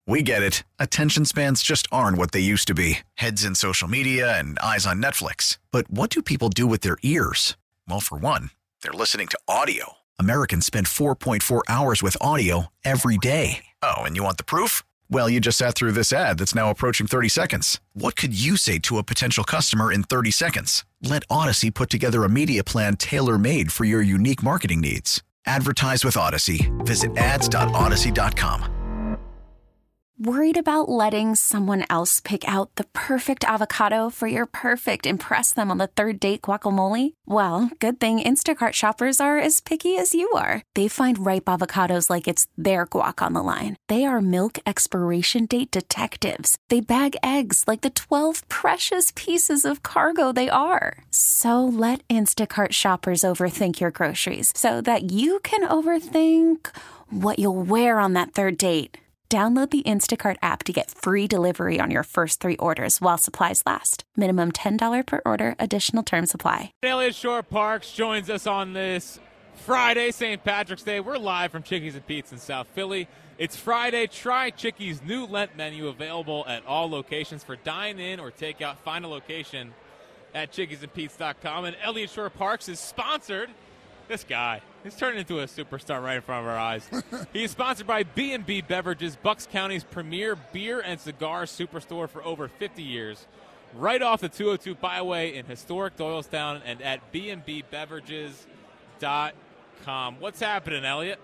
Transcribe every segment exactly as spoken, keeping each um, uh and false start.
We get it. Attention spans just aren't what they used to be. Heads in social media and eyes on Netflix. But what do people do with their ears? Well, for one, they're listening to audio. Americans spend four point four hours with audio every day. Oh, and you want the proof? Well, you just sat through this ad that's now approaching thirty seconds. What could you say to a potential customer in thirty seconds? Let Odyssey put together a media plan tailor-made for your unique marketing needs. Advertise with Odyssey. Visit ads dot odyssey dot com. Worried about letting someone else pick out the perfect avocado for your perfect impress them on the third date guacamole? Well, good thing Instacart shoppers are as picky as you are. They find ripe avocados like it's their guac on the line. They are milk expiration date detectives. They bag eggs like the twelve precious pieces of cargo they are. So let Instacart shoppers overthink your groceries so that you can overthink what you'll wear on that third date. Download the Instacart app to get free delivery on your first three orders while supplies last. Minimum ten dollars per order. Additional terms apply. Elliott Shorr-Parks joins us on this Friday, Saint Patrick's Day. We're live from Chickies and Pete's in South Philly. It's Friday. Try Chickies' new Lent menu available at all locations for dine-in or takeout. Find a location at chickies and pete's dot com. And Elliott Shorr-Parks is sponsored. This guy, he's turned into a superstar right in front of our eyes. He's sponsored by B and B Beverages, Bucks County's premier beer and cigar superstore for over fifty years. Right off the two oh two Byway in historic Doylestown and at b and b beverages dot com. What's happening, Elliot?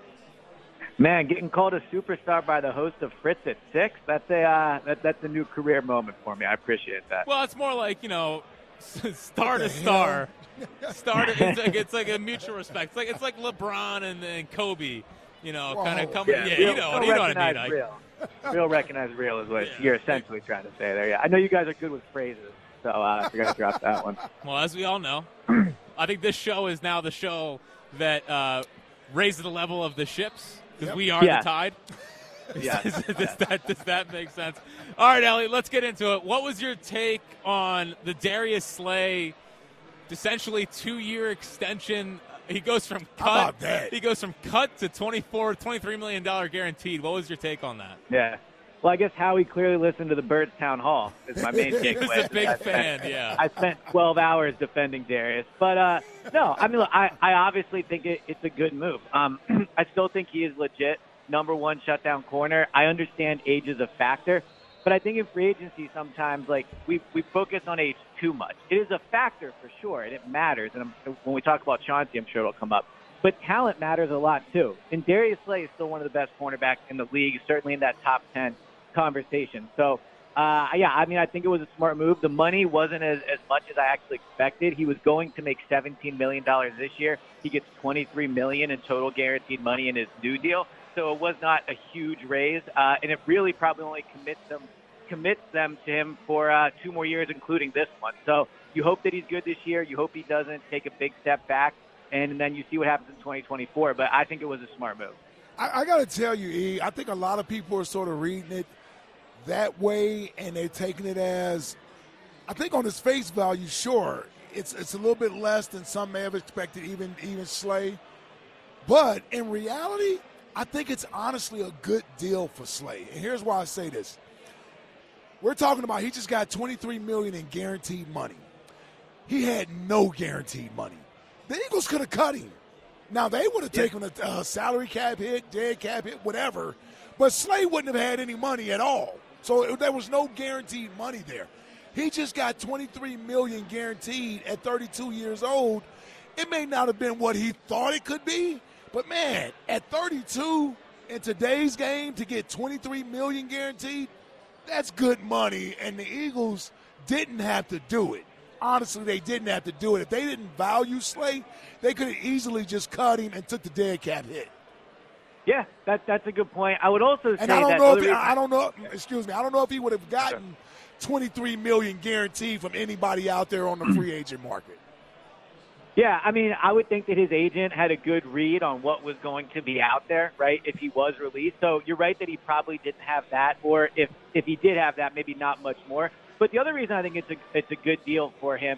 Man, getting called a superstar by the host of Fritz at six, that's a, uh, that, that's a new career moment for me. I appreciate that. Well, it's more like, you know, star to star. Star to, it's like it's like a mutual respect. It's like it's like LeBron and, and Kobe, you know, kind of coming. Yeah, yeah real, you know, you know what I mean. Real, real recognize real is what yeah. you're essentially trying to say there. Yeah, I know you guys are good with phrases, so uh, you're gonna drop that one. Well, as we all know, I think this show is now the show that uh, raises the level of the ships because yep. we are yeah. the tide. Yeah. does, does, that, does that make sense? All right, Elliot, let's get into it. What was your take on the Darius Slay, essentially two-year extension? He goes from cut. He goes from cut to twenty-four, twenty-three million dollars guaranteed. What was your take on that? Yeah. Well, I guess Howie clearly listened to the Birds Town Hall is my main takeaway. He's a big I fan, spent, yeah. I spent twelve hours defending Darius. But, uh, no, I mean, look, I, I obviously think it, it's a good move. Um, I still think he is legit number one shutdown corner. I understand age is a factor, but I think in free agency sometimes, like, we we focus on age too much. It is a factor for sure, and it matters. And I'm, when we talk about Chauncey, I'm sure it'll come up. But talent matters a lot, too. And Darius Slay is still one of the best cornerbacks in the league, certainly in that top ten conversation. So, uh, yeah, I mean, I think it was a smart move. The money wasn't as, as much as I actually expected. He was going to make seventeen million dollars this year. He gets twenty-three million dollars in total guaranteed money in his new deal. So it was not a huge raise, uh, and it really probably only commits them commits them to him for uh, two more years, including this one. So you hope that he's good this year. You hope he doesn't take a big step back, and then you see what happens in twenty twenty-four. But I think it was a smart move. I, I got to tell you, E, I think a lot of people are sort of reading it that way, and they're taking it as, I think on its face value, sure, it's it's a little bit less than some may have expected, even even Slay. But in reality, I think it's honestly a good deal for Slay. And here's why I say this. We're talking about he just got twenty-three million dollars in guaranteed money. He had no guaranteed money. The Eagles could have cut him. Now, they would have yeah. taken a uh, salary cap hit, dead cap hit, whatever. But Slay wouldn't have had any money at all. So it, there was no guaranteed money there. He just got twenty-three million dollars guaranteed at thirty-two years old. It may not have been what he thought it could be, but, man, at thirty-two in today's game to get twenty-three million dollars guaranteed, that's good money, and the Eagles didn't have to do it. Honestly, they didn't have to do it. If they didn't value Slay, they could have easily just cut him and took the dead cap hit. Yeah, that, that's a good point. I would also say and I don't that know if reason- he, I don't know. Excuse me. I don't know if he would have gotten twenty-three million dollars guaranteed from anybody out there on the free agent market. Yeah, I mean, I would think that his agent had a good read on what was going to be out there, right, if he was released. So you're right that he probably didn't have that, or if, if he did have that, maybe not much more. But the other reason I think it's a it's a good deal for him is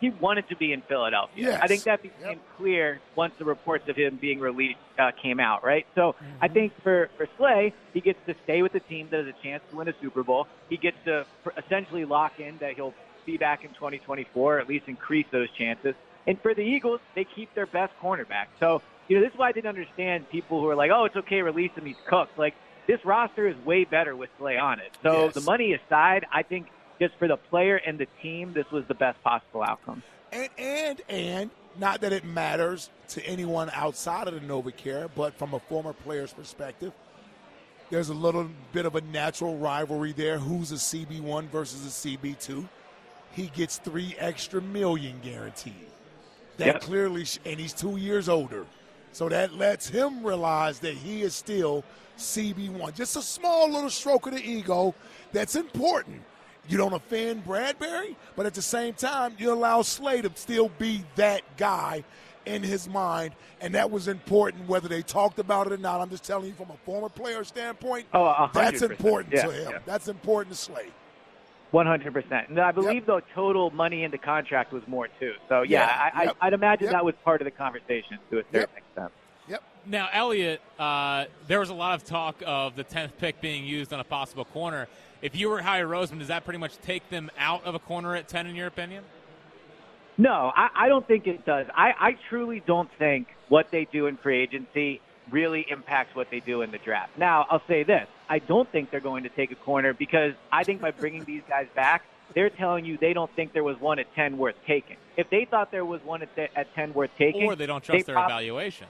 he wanted to be in Philadelphia. Yes. I think that became Yep. clear once the reports of him being released uh, came out, right? So Mm-hmm. I think for, for Slay, he gets to stay with the team that has a chance to win a Super Bowl. He gets to pr- essentially lock in that he'll be back in twenty twenty-four, or at least increase those chances. And for the Eagles, they keep their best cornerback. So, you know, this is why I didn't understand people who are like, oh, it's okay, release him, he's cooked. Like, this roster is way better with Slay on it. So Yes. the money aside, I think just for the player and the team, this was the best possible outcome. And, and, and, not that it matters to anyone outside of the NovaCare, but from a former player's perspective, there's a little bit of a natural rivalry there. Who's a C B one versus a C B two? He gets three extra million guaranteed. That Yep. clearly, sh- and he's two years older. So that lets him realize that he is still C B one. Just a small little stroke of the ego that's important. You don't offend Bradbury, but at the same time, you allow Slay to still be that guy in his mind, and that was important whether they talked about it or not. I'm just telling you from a former player standpoint, Oh, one hundred that's percent. important Yeah, to him. yeah. That's important to Slay. one hundred percent. And I believe, Yep. though, total money in the contract was more, too. So, yeah, Yeah, I, yep. I, I'd imagine Yep. that was part of the conversation to a certain Yep. extent. Yep. Now, Elliot, uh, there was a lot of talk of the tenth pick being used on a possible corner. If you were Howie Roseman, does that pretty much take them out of a corner at ten, in your opinion? No, I, I don't think it does. I, I truly don't think what they do in free agency really impacts what they do in the draft. Now, I'll say this. I don't think they're going to take a corner because I think by bringing these guys back, they're telling you they don't think there was one at ten worth taking. If they thought there was one at, at ten worth taking, Or they don't trust their prob- evaluations.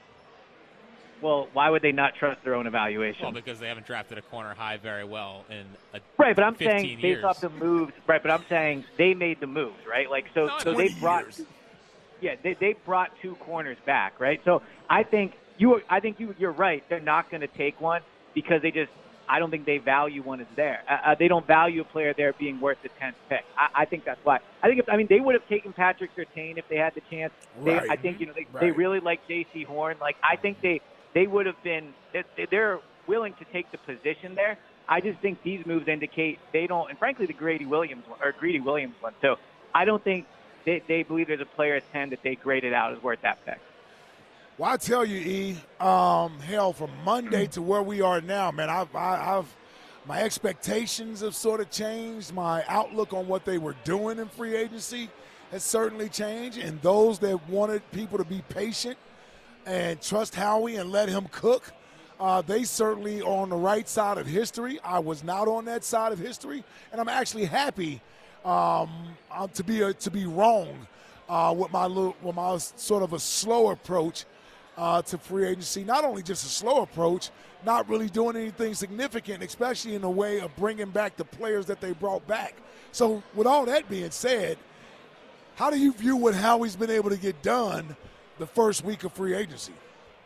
Well, why would they not trust their own evaluation? Well, because they haven't drafted a corner high very well in a Right, but I'm fifteen saying years. based off the moves. Right, but I'm saying they made the moves, right? Like so, No, so they twenty brought, years. yeah, they they brought two corners back, right? So I think you, I think you, you're right. They're not going to take one because they just, I don't think they value one is there. Uh, uh, they don't value a player there being worth the tenth pick. I, I think that's why. I think, if, I mean, they would have taken Patrick Surtain if they had the chance. They, Right. I think you know they, they Right. really like J C Horn. Like I think they they would have been. They, they're willing to take the position there. I just think these moves indicate they don't, and frankly, the Grady Williams one, or Greedy Williams one too. I don't think they, they believe there's a player at ten that they graded out as worth that pick. Well, I tell you, E, um, hell, from Monday to where we are now, man, I've, I, I've, my expectations have sort of changed. My outlook on what they were doing in free agency has certainly changed. And those that wanted people to be patient and trust Howie and let him cook, uh, they certainly are on the right side of history. I was not on that side of history, and I'm actually happy um, uh, to be a, to be wrong uh, with my little, with my sort of a slow approach uh, to free agency. Not only just a slow approach, not really doing anything significant, especially in the way of bringing back the players that they brought back. So, with all that being said, how do you view what Howie's been able to get done the first week of free agency?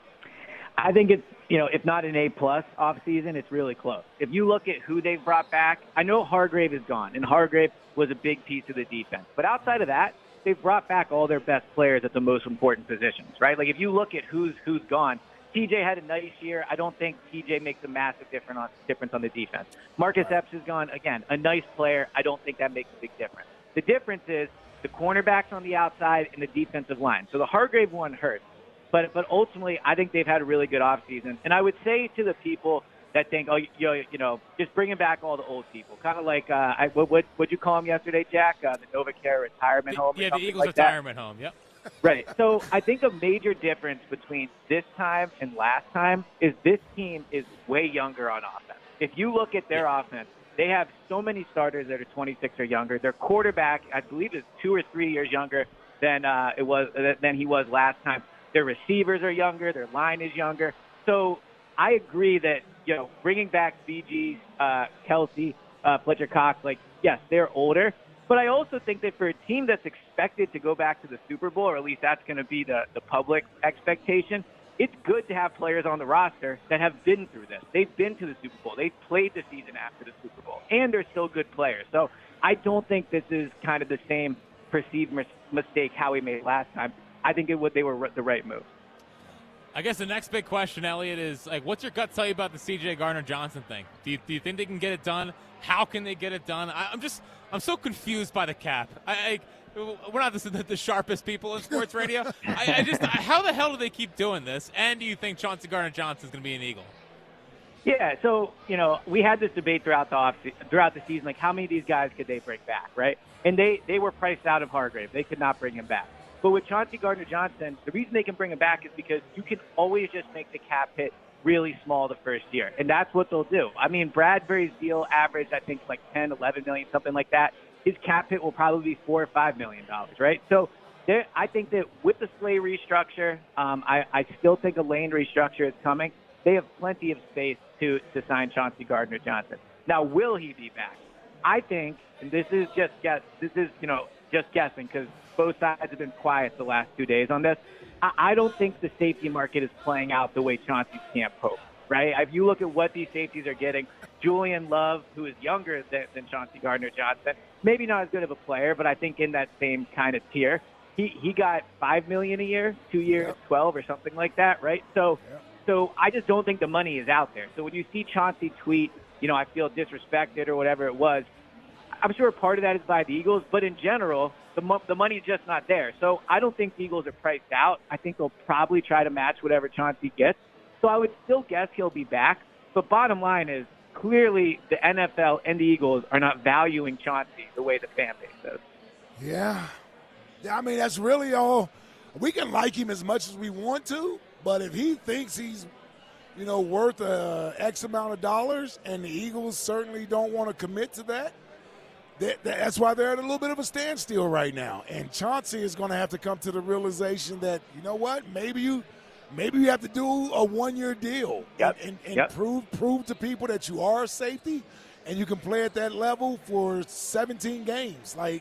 I think it's, you know, if not an A-plus offseason, it's really close. If you look at who they've brought back, I know Hargrave is gone, and Hargrave was a big piece of the defense. But outside of that, they've brought back all their best players at the most important positions, right? Like if you look at who's who's gone, T J had a nice year. I don't think T J makes a massive difference on, difference on the defense. Marcus Epps is gone. Again, a nice player. I don't think that makes a big difference. The difference is the cornerbacks on the outside and the defensive line. So the Hargrave one hurts. But but ultimately, I think they've had a really good offseason. And I would say to the people that think, oh, you know, you know just bringing back all the old people, kind of like, uh, I, what what what'd you call them yesterday, Jack? Uh, the NovaCare retirement home? or Yeah, the something Eagles like that? retirement home, yep. Right. So I think a major difference between this time and last time is this team is way younger on offense. If you look at their offense, they have so many starters that are twenty-six or younger. Their quarterback, I believe, is two or three years younger than uh, it was than he was last time. Their receivers are younger. Their line is younger. So I agree that, you know, bringing back B G, uh, Kelsey, uh, Fletcher Cox, like, yes, they're older. But I also think that for a team that's expected to go back to the Super Bowl, or at least that's going to be the, the public expectation, it's good to have players on the roster that have been through this. They've been to the Super Bowl. They've played the season after the Super Bowl. And they're still good players. So I don't think this is kind of the same perceived mis- mistake Howie made last time. I think it would, they were the right move. I guess the next big question, Elliot, is like, what's your gut tell you about the C J Gardner-Johnson thing? Do you, do you think they can get it done? How can they get it done? I, I'm just, I'm so confused by the cap. I, I we're not the, the sharpest people in sports radio. I, I just, how the hell do they keep doing this? And do you think Chauncey Gardner-Johnson is going to be an Eagle? Yeah, so, you know, we had this debate throughout the off throughout the season, like how many of these guys could they bring back, right? And they, they were priced out of Hargrave. They could not bring him back. But with Chauncey Gardner-Johnson, the reason they can bring him back is because you can always just make the cap hit really small the first year. And that's what they'll do. I mean, Bradbury's deal averaged, I think, like ten, eleven million, something like that. His cap hit will probably be four or five million dollars, right? So there, I think that with the Slay restructure, um, I, I still think a Lane restructure is coming. They have plenty of space to, to sign Chauncey Gardner-Johnson. Now, will he be back? I think, and this is just guess, this is, you know, just guessing because both sides have been quiet the last two days on this. I, I don't think the safety market is playing out the way Chauncey's camp hoped, right? If you look at what these safeties are getting, Julian Love, who is younger than, than Chauncey Gardner-Johnson, maybe not as good of a player, but I think in that same kind of tier, he, he got five million dollars a year, two years, yep. twelve or something like that, right? So, yep. so I just don't think the money is out there. So when you see Chauncey tweet, you know, I feel disrespected or whatever it was, I'm sure part of that is by the Eagles, but in general, the mo- the money's just not there. So I don't think the Eagles are priced out. I think they'll probably try to match whatever Chauncey gets. So I would still guess he'll be back. But bottom line is, clearly the N F L and the Eagles are not valuing Chauncey the way the fan base does. Yeah. I mean, that's really all. We can like him as much as we want to, but if he thinks he's, you know, worth uh, X amount of dollars and the Eagles certainly don't want to commit to that, that, that's why they're at a little bit of a standstill right now. And Chauncey is going to have to come to the realization that, you know what, maybe you – Maybe you have to do a one-year deal yep. and, and yep. prove prove to people that you are a safety and you can play at that level for seventeen games. Like,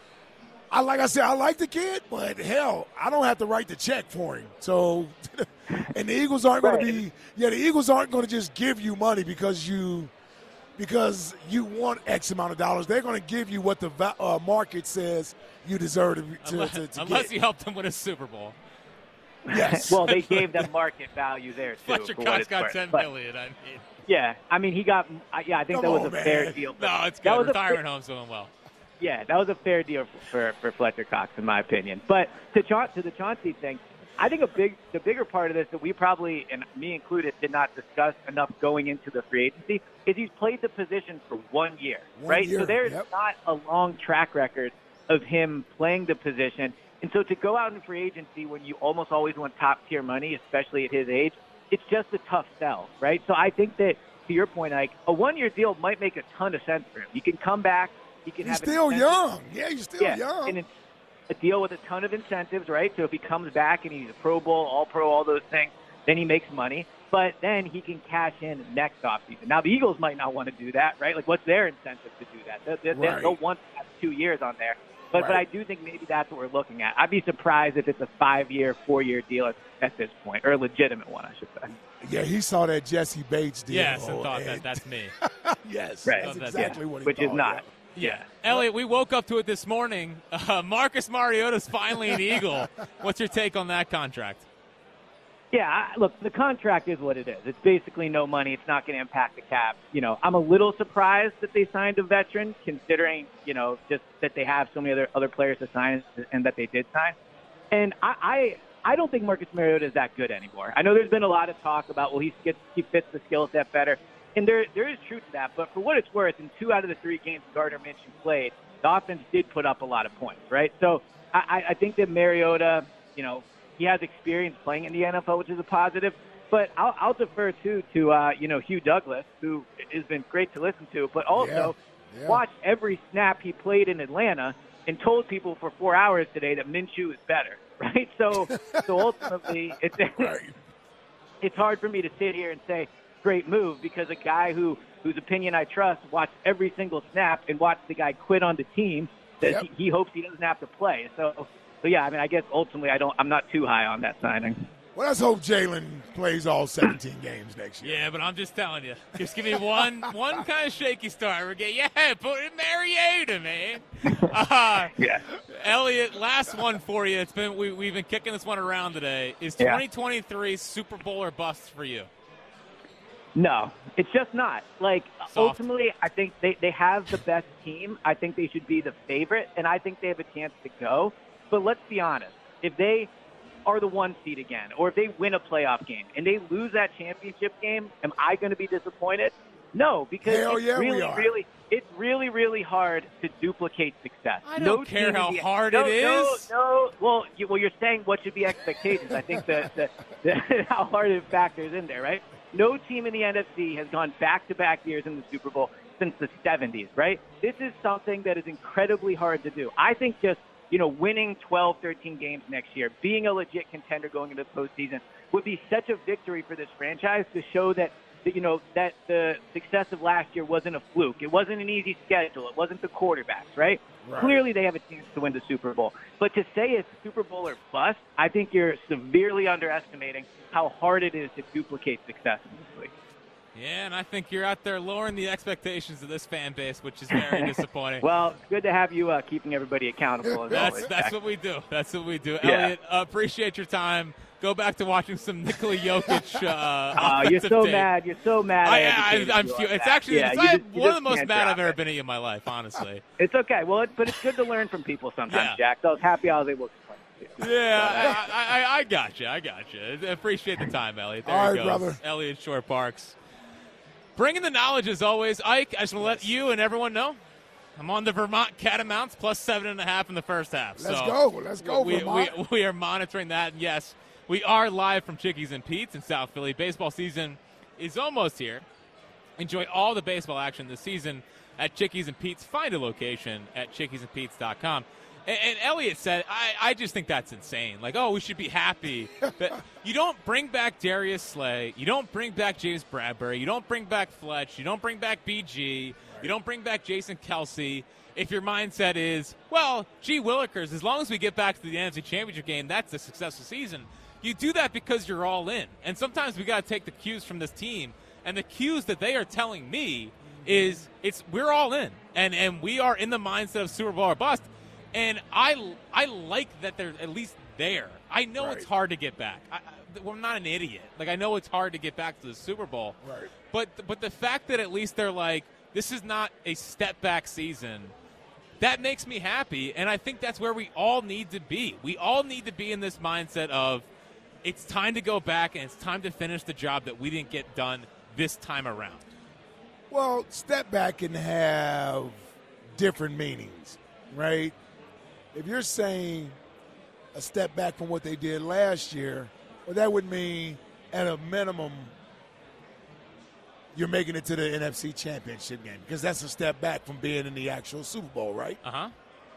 I like I said, I like the kid, but hell, I don't have to write the check for him. So, and the Eagles aren't right. going to be yeah, the Eagles aren't going to just give you money because you because you want X amount of dollars. They're going to give you what the uh, market says you deserve to, to, unless, to, to unless get. you helped them win a Super Bowl. Yes. Well, they gave them market value there too. Fletcher Cox got ten but, million. I mean, yeah, I mean he got. Yeah, I think Come that was on, a man. fair deal. no, it's that good. was Retirement a, home's doing well. Yeah, that was a fair deal for for, for Fletcher Cox, in my opinion. But to Cha- to the Chauncey thing, I think a big the bigger part of this that we probably, and me included, did not discuss enough going into the free agency is he's played the position for one year, one right? Year. So there's yep. not a long track record of him playing the position. And so to go out in free agency when you almost always want top-tier money, especially at his age, it's just a tough sell, right? So I think that, to your point, like, a one-year deal might make a ton of sense for him. He can come back. He can He's have still incentive. young. Yeah, he's still yeah, young. And it's a deal with a ton of incentives, right? So if he comes back and he's a Pro Bowl, All-Pro, all those things, then he makes money. But then he can cash in next offseason. Now, the Eagles might not want to do that, right? Like, what's their incentive to do that? They, they, right. They'll want to have two years on there. But right. but I do think maybe that's what we're looking at. I'd be surprised if it's a five-year, four-year deal at, at this point, or a legitimate one, I should say. Yeah, he saw that Jesse Bates deal. Yes, and thought and that that's me. yes, right. that's That's exactly yeah. what he Which thought. is not. Yeah. Yeah. Elliot, we woke up to it this morning. Uh, Marcus Mariota's finally an Eagle. What's your take on that contract? Yeah, I, look, the contract is what it is. It's basically no money. It's not going to impact the cap. You know, I'm a little surprised that they signed a veteran, considering, you know, just that they have so many other other players to sign and that they did sign. And I, I, I don't think Marcus Mariota is that good anymore. I know there's been a lot of talk about, well, he gets, he fits the skill set better, and there there is truth to that. But for what it's worth, in two out of the three games Gardner Minshew played, the offense did put up a lot of points, right? So I, I think that Mariota, you know, he has experience playing in the N F L, which is a positive. But I'll, I'll defer, too, to, uh, you know, Hugh Douglas, who has been great to listen to, but also yeah. Yeah. watch every snap he played in Atlanta and told people for four hours today that Minshew is better, right? So so ultimately, it's, right. it's hard for me to sit here and say, great move, because a guy who whose opinion I trust watched every single snap and watched the guy quit on the team that Yep. he, he hopes he doesn't have to play. So, so yeah, I mean, I guess ultimately I don't, I'm not too high on that signing. Well, let's hope Jalen plays all seventeen games next year. Yeah, but I'm just telling you. Just give me one one kind of shaky start. We're getting, yeah, put in Mariota, man. Uh, Yeah. Elliot, last one for you. It's been we, we've been kicking this one around today. Is Yeah. twenty twenty-three Super Bowl or bust for you? No, it's just not. Like, Soft. ultimately, I think they, they have the best team. I think they should be the favorite, and I think they have a chance to go. But let's be honest. If they are the one seed again, or if they win a playoff game and they lose that championship game, am I going to be disappointed? No, because Hell it's yeah, really, we are. really, it's really, really hard to duplicate success. I don't no care team how in the, hard no, it no, is. No, well, you, well, you're saying what should be expectations. I think that the, the, how hard it factors in there, right? No team in the N F C has gone back-to-back years in the Super Bowl since the seventies, right? This is something that is incredibly hard to do. I think just, you know, winning twelve, thirteen games next year, being a legit contender going into the postseason would be such a victory for this franchise to show that, that, you know, that the success of last year wasn't a fluke. It wasn't an easy schedule. It wasn't the quarterbacks, right? Right. Clearly they have a chance to win the Super Bowl. But to say it's Super Bowl or bust, I think you're severely underestimating how hard it is to duplicate success in this league. Yeah, and I think you're out there lowering the expectations of this fan base, which is very disappointing. Well, it's good to have you uh, keeping everybody accountable. As That's always, that's Jack. what we do. That's what we do. Yeah. Elliot, uh, appreciate your time. Go back to watching some Nikola Jokic. Uh, Uh, you're offensive so tape. mad. You're so mad. I, I, I, educated I'm. you Few, on it's that. actually yeah, it's you I- just- you one of just the most can't mad drop I've ever it. been in my life, honestly. It's okay. Well, it, but it's good to learn from people sometimes, Yeah. Jack. So I was happy I was able to explain it. Yeah, I, I, I got you. I got you. I appreciate the time, Elliot. There All he right, goes. brother. Elliot Shore Parks. Bringing the knowledge as always. Ike, I just want to let you and everyone know I'm on the Vermont Catamounts plus seven and a half in the first half. Let's so go. Let's go, we, Vermont. we, we are monitoring that. And yes, we are live from Chickies and Pete's in South Philly. Baseball season is almost here. Enjoy all the baseball action this season at Chickies and Pete's. Find a location at chickies and pete's dot com. And, and Elliot said, I, I just think that's insane. Like, oh, we should be happy. But you don't bring back Darius Slay. You don't bring back James Bradbury. You don't bring back Fletch. You don't bring back B G. You don't bring back Jason Kelsey. If your mindset is, well, gee willikers, as long as we get back to the N F C Championship game, that's a successful season. You do that because you're all in. And sometimes we got to take the cues from this team. And the cues that they are telling me is it's we're all in. And and we are in the mindset of Super Bowl or bust. And I, I like that they're at least there. I know Right. it's hard to get back. I, I, well, I'm not an idiot. Like, I know it's hard to get back to the Super Bowl. Right. But but the fact that at least they're like, this is not a step-back season, that makes me happy. And I think that's where we all need to be. We all need to be in this mindset of it's time to go back and it's time to finish the job that we didn't get done this time around. Well, step back can have different meanings, right? If you're saying a step back from what they did last year, well, that would mean at a minimum you're making it to the N F C Championship game because that's a step back from being in the actual Super Bowl, right? Uh-huh.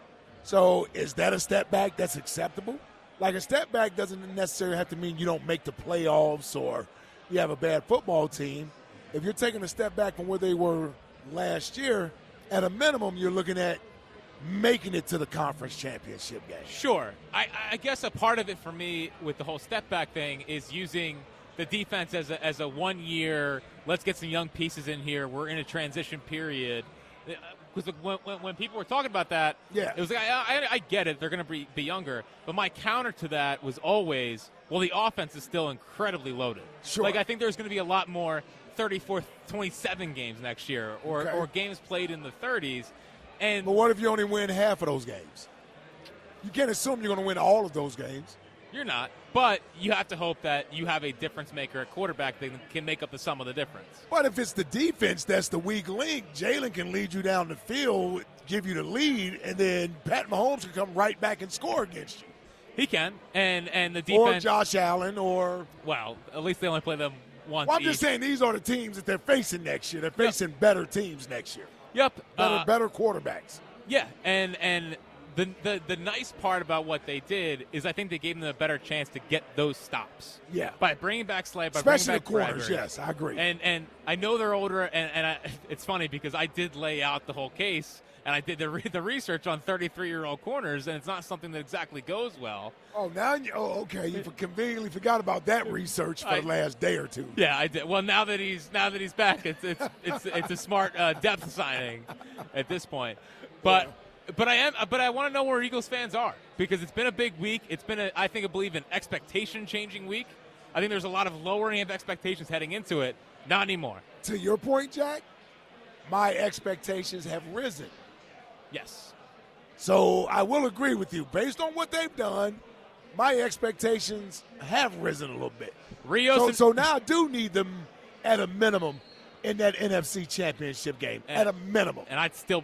So is that a step back that's acceptable? Like a step back doesn't necessarily have to mean you don't make the playoffs or you have a bad football team. If you're taking a step back from where they were last year, at a minimum you're looking at making it to the conference championship game. Sure. I, I guess a part of it for me with the whole step back thing is using the defense as a, as a one year, let's get some young pieces in here. We're in a transition period. Because when, when, when people were talking about that, Yeah. it was like, I, I, I get it. They're going to be, be younger. But my counter to that was always, well, the offense is still incredibly loaded. Sure. Like, I think there's going to be a lot more thirty-four twenty-seven games next year or, Okay. or games played in the thirties. And But what if you only win half of those games? You can't assume you're going to win all of those games. You're not. But you have to hope that you have a difference maker at quarterback that can make up the sum of the difference. But if it's the defense that's the weak link, Jalen can lead you down the field, give you the lead, and then Pat Mahomes can come right back and score against you. He can. And and the Or defense. Josh Allen, or Well, at least they only play them once well, I'm each. just saying these are the teams that they're facing next year. They're facing better teams next year, Yep. better, Uh, better quarterbacks. yeah. And and the, the the nice part about what they did is I think they gave them a better chance to get those stops. Yeah. By bringing back Slay, by Especially the bringing back corners, Bradbury. yes, I agree. And and I know they're older, and, and I, it's funny because I did lay out the whole case, and I did the, re- the research on thirty-three-year-old corners, and it's not something that exactly goes well. oh, now you, oh, okay. You conveniently forgot about that research for I- the last day or two. Yeah, I did. Well, now that he's now that he's back, it's it's it's, it's a smart uh, depth signing at this point. But but I am but I want to know where Eagles fans are because it's been a big week. It's been a I think I believe an expectation changing week. I think there's a lot of lowering of expectations heading into it. Not anymore. To your point, Jack, my expectations have risen. Yes. So I will agree with you. Based on what they've done, my expectations have risen a little bit. Rios so, and- so now I do need them at a minimum in that N F C Championship game, and, at a minimum. And I'd still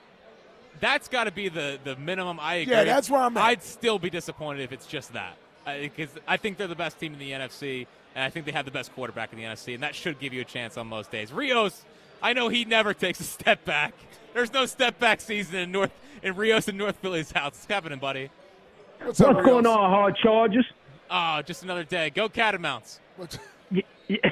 – that's got to be the, the minimum. I agree. Yeah, that's where I'm at. I'd still be disappointed if it's just that. Because I, I think they're the best team in the N F C, and I think they have the best quarterback in the N F C, and that should give you a chance on most days. Rios, I know he never takes a step back. There's no step back season in North in Rios and North Philly's house. What's happening, buddy? What's, up, What's going on, Hard Chargers? Oh, just another day. Go Catamounts. Yeah, yeah.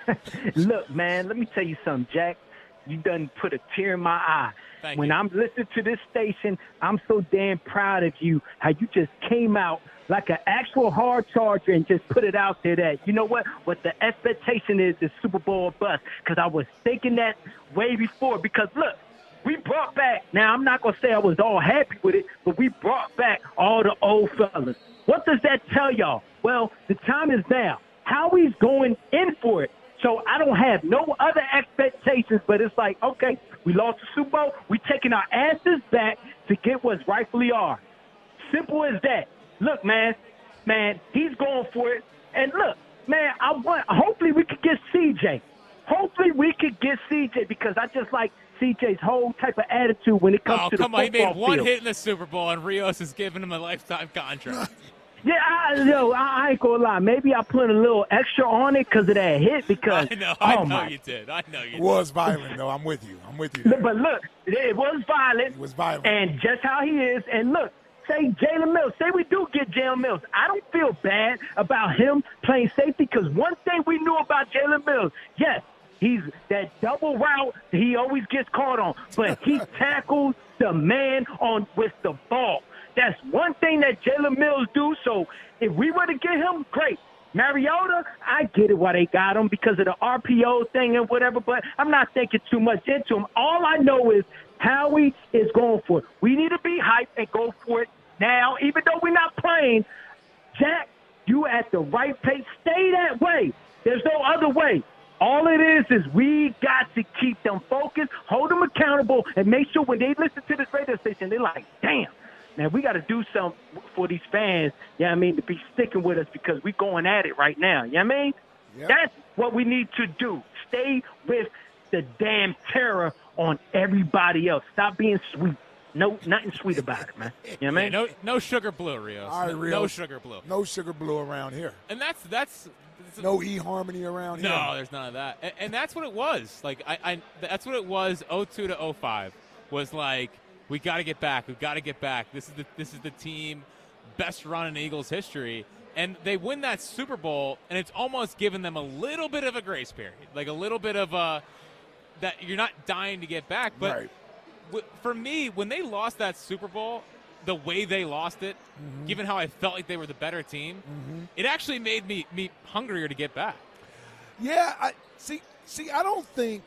Look, man, let me tell you something, Jack. You done put a tear in my eye. Thank when you. I'm listening to this station, I'm so damn proud of you, how you just came out like an actual hard charger and just put it out there that, you know what, what the expectation is is Super Bowl or bust. Because I was thinking that way before. Because, look, we brought back, now I'm not going to say I was all happy with it, but we brought back all the old fellas. What does that tell y'all? Well, the time is now. Howie's going in for it. So I don't have no other expectations, but it's like, okay, we lost the Super Bowl. We're taking our asses back to get what's rightfully ours. Simple as that. Look, man, man, he's going for it. And look, man, I want. Hopefully we could get C J. Hopefully we could get C J because I just like C J's whole type of attitude when it comes oh, to the come football on. He made one field. hit in the Super Bowl, and Rios is giving him a lifetime contract. Yeah, I, yo, I, I ain't gonna lie. Maybe I put a little extra on it because of that hit. Because I know, I oh know my. you did. I know you It did. was violent, though. I'm with you. I'm with you. But look, it was violent. It was violent. And just how he is. And look, say Jalen Mills. Say we do get Jalen Mills. I don't feel bad about him playing safety because one thing we knew about Jalen Mills, yes, he's that double route he always gets caught on, but he tackles the man on with the ball. That's one thing that Jalen Mills do. So if we were to get him, great. Mariota, I get it why they got him because of the R P O thing and whatever, but I'm not thinking too much into him. All I know is Howie is going for it. We need to be hyped and go for it now, even though we're not playing. Jack, you at the right pace. Stay that way. There's no other way. All it is is we got to keep them focused, hold them accountable, and make sure when they listen to this radio station, they're like, damn. Now, we got to do something for these fans, you know what I mean, to be sticking with us because we're going at it right now, you know what I mean? Yep. That's what we need to do. Stay with the damn terror on everybody else. Stop being sweet. No, nothing sweet about it, man. You know what I Yeah, mean? no, no sugar blue, Rios. All right, no, Rios. no sugar blue. No sugar blue around here. And that's that's. that's No eHarmony around No, here. there's none of that. And, and that's what it was. Like I, I, that's what it was. oh two to oh five was like we got to get back. We've got to get back. This is the this is the team best run in Eagles history. And they win that Super Bowl, and it's almost given them a little bit of a grace period, like a little bit of a that you're not dying to get back. But Right. w- for me, when they lost that Super Bowl, the way they lost it, Mm-hmm. given how I felt like they were the better team, Mm-hmm. it actually made me me hungrier to get back. Yeah, I see. See, I don't think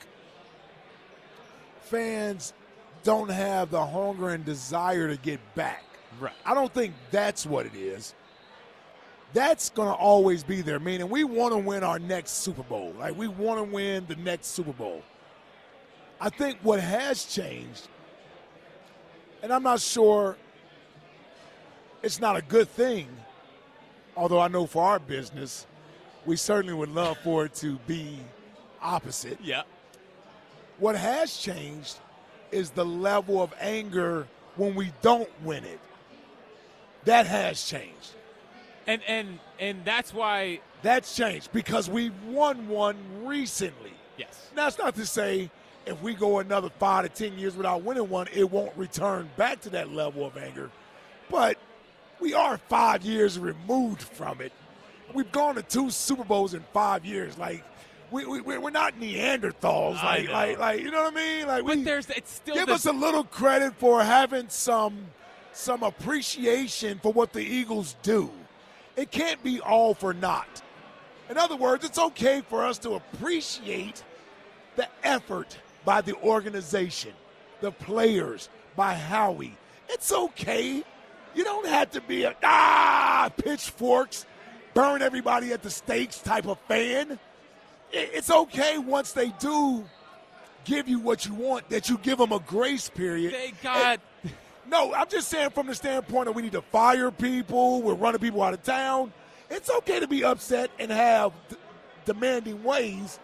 fans don't have the hunger and desire to get back. Right. I don't think that's what it is. That's going to always be there. Meaning, we want to win our next Super Bowl. Like, we want to win the next Super Bowl. I think what has changed, and I'm not sure it's not a good thing, although I know for our business, we certainly would love for it to be opposite. Yeah. What has changed is the level of anger when we don't win it. That has changed. And and and that's why That's changed because we won one recently. yes. Now, it's not to say if we go another five to ten years without winning one, it won't return back to that level of anger. But we are five years removed from it. We've gone to two Super Bowls in five years. Like, we, we, we're not Neanderthals. I Like, know. like, like, you know what I mean? Like, But we, there's it's still give the, us a little credit for having some some appreciation for what the Eagles do. It can't be all for naught. In other words, it's okay for us to appreciate the effort by the organization, the players, by Howie. It's okay. You don't have to be a, ah, pitchforks, burn everybody at the stakes type of fan. it's okay once they do give you what you want, that you give them a grace period. They got. And, no, I'm just saying from the standpoint of we need to fire people, we're running people out of town. It's okay to be upset and have d- demanding ways,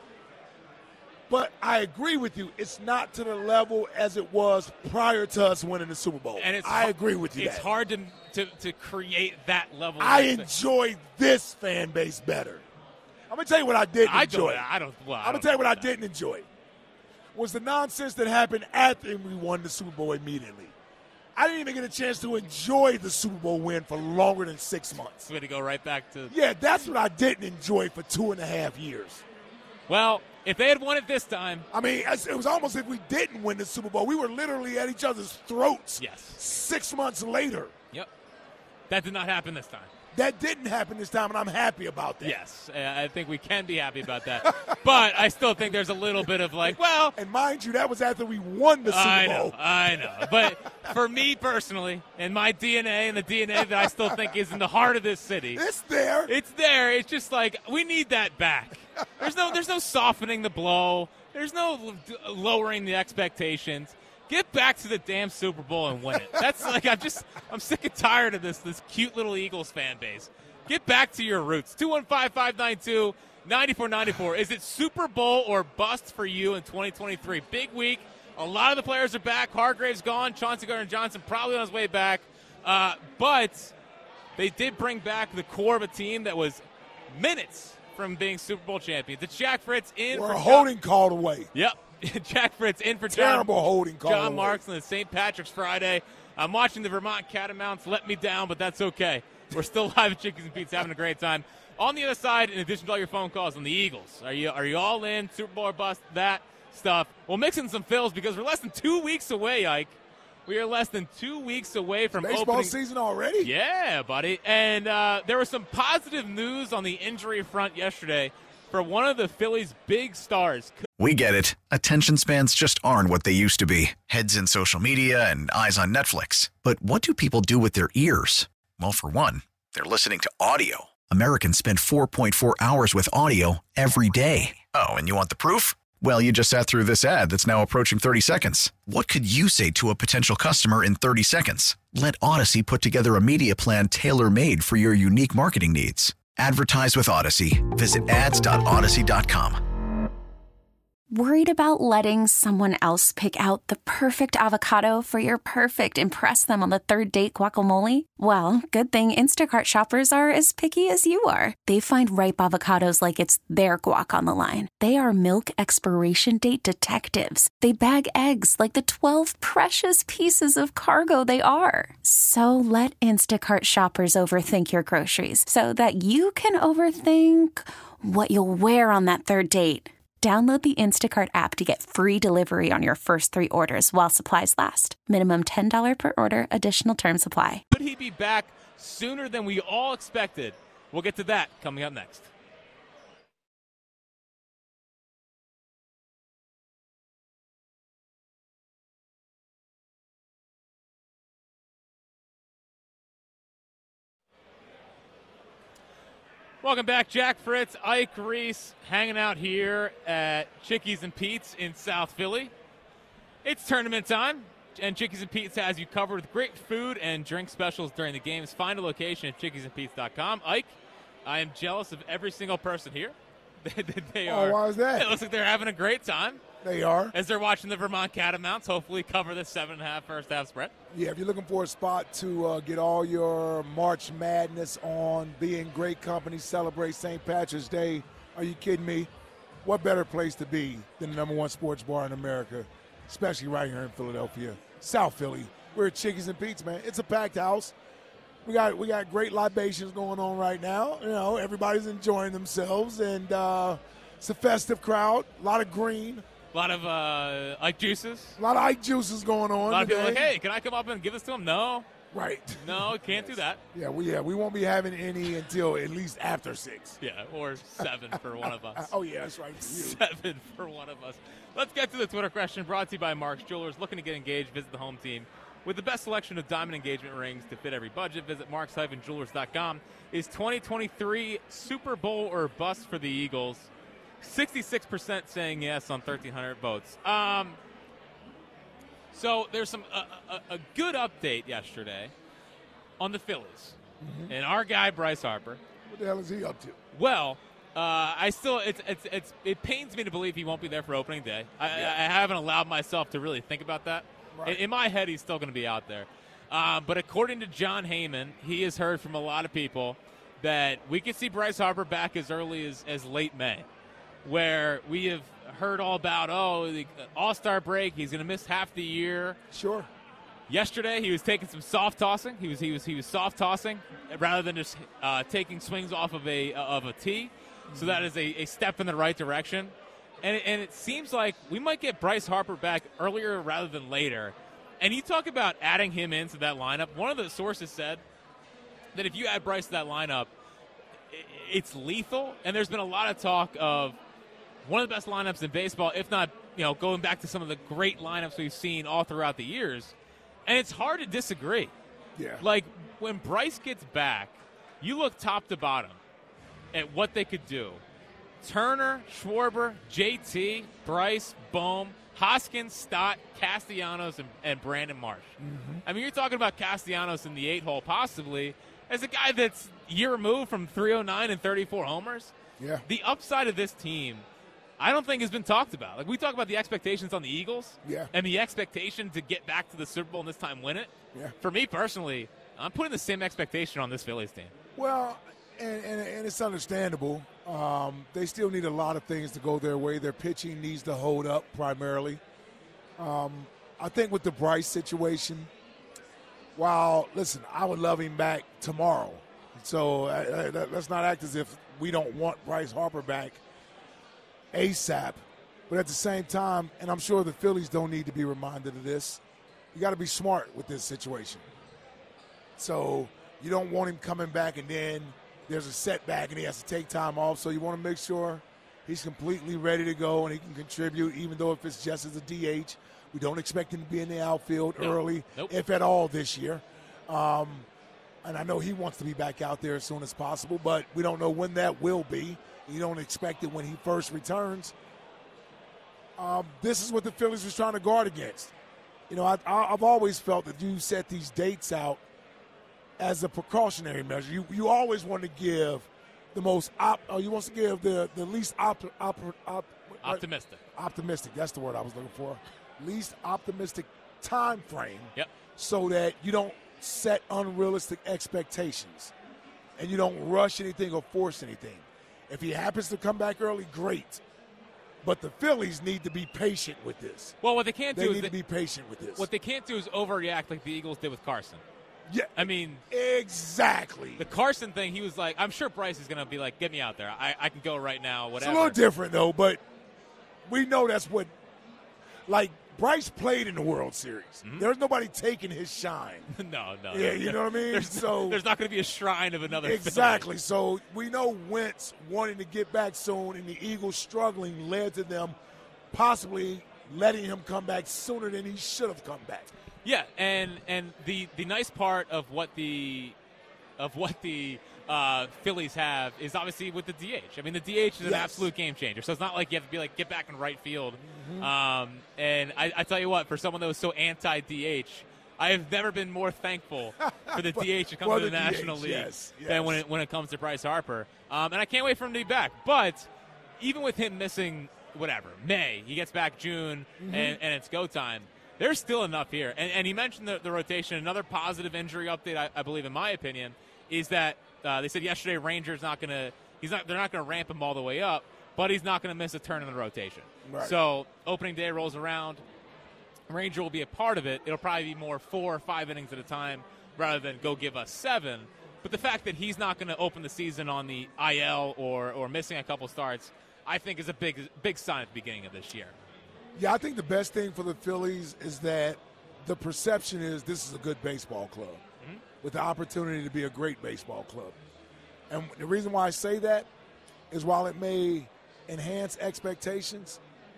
but I agree with you. It's not to the level as it was prior to us winning the Super Bowl. And it's I ha- agree with you. It's that. hard to, to to create that level. I of enjoy this fan base better. I'm gonna tell you what I didn't I enjoy. don't. I don't. Well, I I'm gonna don't tell you what I that. didn't enjoy. Was the nonsense that happened after we won the Super Bowl immediately. I didn't even get a chance to enjoy the Super Bowl win for longer than six months. We're going to go right back to. Yeah, that's what I didn't enjoy for two and a half years. Well, if they had won it this time. I mean, it was almost if we didn't win the Super Bowl. We were literally at each other's throats. Yes. Six months later. Yep. That did not happen this time. That didn't happen this time, and I'm happy about that. Yes, I think we can be happy about that. But I still think there's a little bit of like, well. And mind you, that was after we won the Super I Bowl. know, I know. But for me personally, and my D N A and the D N A that I still think is in the heart of this city. It's there. It's there. It's just like, we need that back. There's no, there's no softening the blow. There's no lowering the expectations. Get back to the damn Super Bowl and win it. That's like, I'm just, I'm sick and tired of this, this cute little Eagles fan base. Get back to your roots. two one five, five nine two, nine four nine four. Is it Super Bowl or bust for you in twenty twenty-three? Big week. A lot of the players are back. Hargrave's gone. Chauncey Gardner-Johnson probably on his way back. Uh, but they did bring back the core of a team that was minutes from being Super Bowl champions. It's Jack Fritz in We're for a holding John. call away. Yep. Jack Fritz in for Terrible John, holding call John away. Marks on the Saint Patrick's Friday. I'm watching the Vermont Catamounts let me down, but that's okay. We're still live at Chickies and Pete's, having a great time. On the other side, in addition to all your phone calls on the Eagles, are you are you all in? Super Bowl or bust? That stuff. We'll mix in some fills because we're less than two weeks away, Ike. We are less than two weeks away from Baseball opening. season already? Yeah, buddy. And uh, there was some positive news on the injury front yesterday for one of the Phillies' big stars. We get it. Attention spans just aren't what they used to be. Heads in social media and eyes on Netflix. But what do people do with their ears? Well, for one, they're listening to audio. Americans spend four point four hours with audio every day. Oh, and you want the proof? Well, you just sat through this ad that's now approaching thirty seconds. What could you say to a potential customer in thirty seconds? Let Odyssey put together a media plan tailor-made for your unique marketing needs. Advertise with Odyssey. Visit ads dot odyssey dot com. Worried about letting someone else pick out the perfect avocado for your perfect impress them on the third date guacamole? Well, good thing Instacart shoppers are as picky as you are. They find ripe avocados like it's their guac on the line. They are milk expiration date detectives. They bag eggs like the twelve precious pieces of cargo they are. So let Instacart shoppers overthink your groceries so that you can overthink what you'll wear on that third date. Download the Instacart app to get free delivery on your first three orders while supplies last. Minimum ten dollars per order. Additional terms apply. Could he be back sooner than we all expected? We'll get to that coming up next. Welcome back, Jack Fritz, Ike Reese, hanging out here at Chickies and Pete's in South Philly. It's tournament time, and Chickies and Pete's has you covered with great food and drink specials during the games. Find a location at chickies and pete's dot com. Ike, I am jealous of every single person here. they, they, they Oh, are. why is that? It looks like they're having a great time They are. as they're watching the Vermont Catamounts hopefully cover the seven and a half first half spread. Yeah, if you're looking for a spot to uh, get all your March Madness on, be in great company, celebrate Saint Patrick's Day, are you kidding me? What better place to be than the number one sports bar in America, especially right here in Philadelphia, South Philly. We're at Chickies and Pete's, man. It's a packed house. We got we got great libations going on right now. You know, everybody's enjoying themselves, and uh, it's a festive crowd. A lot of green. A lot of uh, Ike juices. A lot of Ike juices going on A lot of people today. like, hey, can I come up and give this to them? No. Right. No, can't do that. Yeah, we yeah we won't be having any until at least after six. Yeah, or seven for one of us. Oh yeah, that's right. For you. Seven for one of us. Let's get to the Twitter question brought to you by Mark's Jewelers. Looking to get engaged, visit the home team. With the best selection of diamond engagement rings to fit every budget, visit marks jewelers dot com. Is twenty twenty-three Super Bowl or bust for the Eagles? sixty-six percent saying yes on thirteen hundred votes. Um, so there's some uh, a, a good update yesterday on the Phillies. Mm-hmm. And our guy, Bryce Harper. What the hell is he up to? Well, uh, I still it's, it's it's it pains me to believe he won't be there for opening day. I, yeah. I, I haven't allowed myself to really think about that. Right. In, in my head, he's still going to be out there. Um, but according to John Heyman, he has heard from a lot of people that we could see Bryce Harper back as early as, as late May, where we have heard all about, oh, the All-Star break, he's going to miss half the year. Sure. Yesterday, he was taking some soft tossing. He was he was he was soft tossing rather than just uh, taking swings off of a uh, of a tee. Mm-hmm. So that is a, a step in the right direction. And it, and it seems like we might get Bryce Harper back earlier rather than later. And you talk about adding him into that lineup. One of the sources said that if you add Bryce to that lineup, it's lethal. And there's been a lot of talk of one of the best lineups in baseball, if not, you know, going back to some of the great lineups we've seen all throughout the years. And it's hard to disagree. Yeah. Like, when Bryce gets back, you look top to bottom at what they could do. Turner, Schwarber, J T, Bryce, Bohm, Hoskins, Stott, Castellanos, and, and Brandon Marsh. Mm-hmm. I mean, you're talking about Castellanos in the eight-hole possibly as a guy that's a year removed from three oh nine and thirty-four homers. Yeah. The upside of this team, I don't think has been talked about. Like, we talk about the expectations on the Eagles yeah. and the expectation to get back to the Super Bowl and this time win it. Yeah. For me personally, I'm putting the same expectation on this Phillies team. Well, and, and, and it's understandable. Um, they still need a lot of things to go their way. Their pitching needs to hold up primarily. Um, I think with the Bryce situation, while, listen, I would love him back tomorrow. So uh, uh, let's not act as if we don't want Bryce Harper back ASAP. But at the same time, and I'm sure the Phillies don't need to be reminded of this, you got to be smart with this situation. So you don't want him coming back and then there's a setback and he has to take time off. So you want to make sure he's completely ready to go and he can contribute, even though if it's just as a D H. We don't expect him to be in the outfield no. early, nope. if at all, this year. Um, and I know he wants to be back out there as soon as possible, but we don't know when that will be. You don't expect it when he first returns. Um, this is what the Phillies was trying to guard against. You know, I, I, I've always felt that you set these dates out as a precautionary measure. You you always want to give the most op. Oh, you want to give the the least op, op, op, optimistic. Optimistic. That's the word I was looking for. Least optimistic time frame. Yep. So that you don't set unrealistic expectations, and you don't rush anything or force anything. If he happens to come back early, great. But the Phillies need to be patient with this. Well, what they can't they do need is to be patient with this. What they can't do is overreact like the Eagles did with Carson. Yeah, I mean, exactly. The Carson thing, he was like, I'm sure Bryce is going to be like, get me out there. I, I can go right now, whatever. It's a little different, though, but we know that's what, like, Bryce played in the World Series. Mm-hmm. There's nobody taking his shine. no, no. Yeah, you know what I mean? There's, so there's not going to be a shrine of another Exactly. Philly. So we know Wentz wanting to get back soon, and the Eagles struggling led to them possibly letting him come back sooner than he should have come back. Yeah, and and the, the nice part of what the of what the uh, Phillies have is obviously with the D H. I mean, the D H is an yes. absolute game changer. So it's not like you have to be like, get back in right field. Mm-hmm. Um, and I, I tell you what, for someone that was so anti-D H, I have never been more thankful for the D H to come well, to the, the National D H, League yes, yes. than when it, when it comes to Bryce Harper. Um, and I can't wait for him to be back. But even with him missing, whatever, May, he gets back June, mm-hmm. and, and it's go time. There's still enough here. And, and he mentioned the, the rotation. Another positive injury update, I, I believe, in my opinion, is that uh, they said yesterday Ranger's not going to – he's not. they're not going to ramp him all the way up, but he's not going to miss a turn in the rotation. Right. So opening day rolls around. Ranger will be a part of it. It'll probably be more four or five innings at a time rather than go give us seven. But the fact that he's not going to open the season on the I L or, or missing a couple starts, I think is a big, big sign at the beginning of this year. Yeah, I think the best thing for the Phillies is that the perception is this is a good baseball club mm-hmm. with the opportunity to be a great baseball club. And the reason why I say that is while it may enhance expectations,